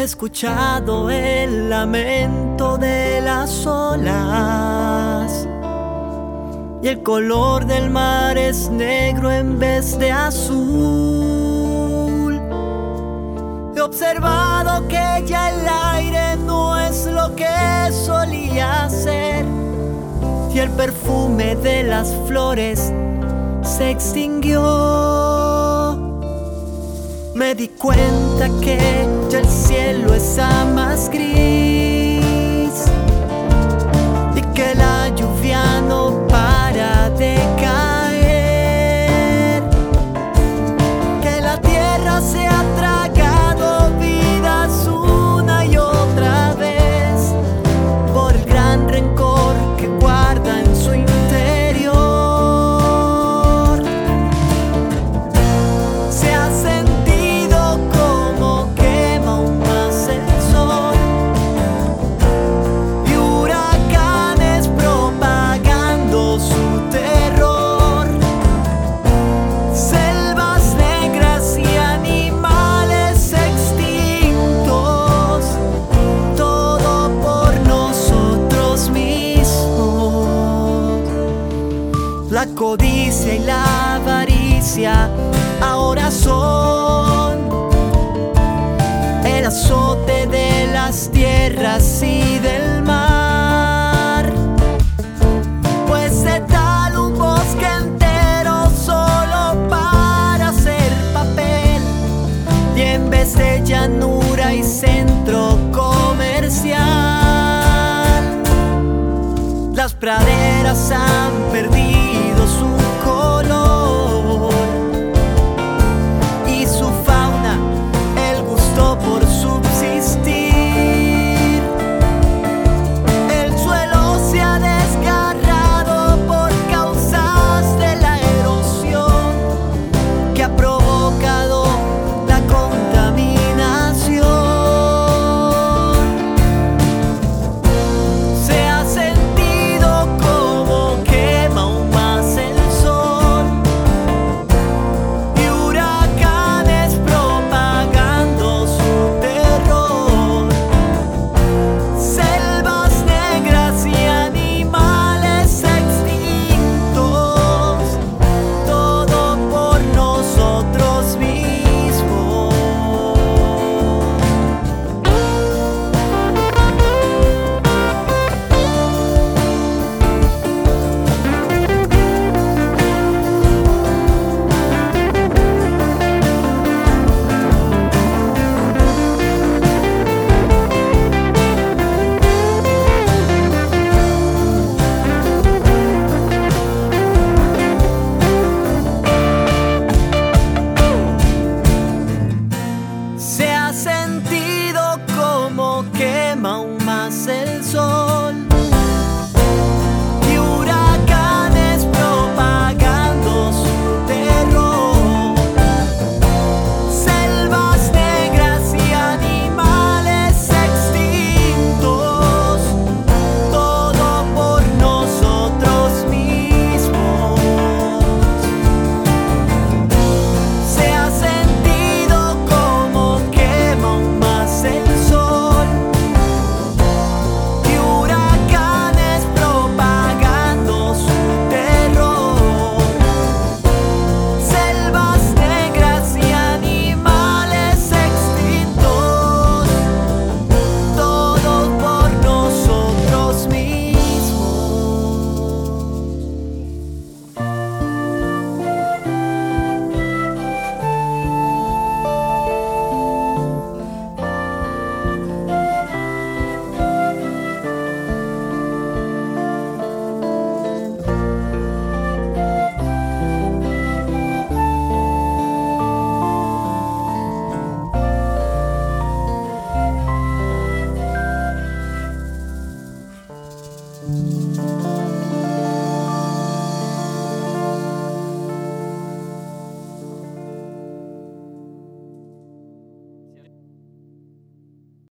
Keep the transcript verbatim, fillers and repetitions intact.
escuchado el lamento de las olas y el color del mar es negro en vez de azul. He observado que ya el aire no es lo que solía ser y el perfume de las flores se extinguió. Me di cuenta que ya el cielo está más gris y que la lluvia no para de caer, que la tierra se ha tragado vidas una y otra vez por el gran rencor que guarda en su interior. Se ha sentido la codicia y la avaricia ahora son el azote de las tierras y del mar. Pues se tala un bosque entero solo para hacer papel y en vez de llanura y centro comercial, las praderas han perdido su color y su fauna, el gusto por subsistir. El suelo se ha desgarrado por causas de la erosión que ha provocado la contaminación. Se ha sentido como quema aún más el sol y huracanes propagando su terror. Selvas negras y animales extintos, todo por nosotros mismos. Se ha sentido como quema aún más el sol y huracanes propagando su terror. Selvas negras y animales extintos, todo por nosotros mismos. Se ha sentido como quema aún más el sol y huracanes propagando su terror. Selvas negras y animales extintos, todos por nosotros mismos. Thank you.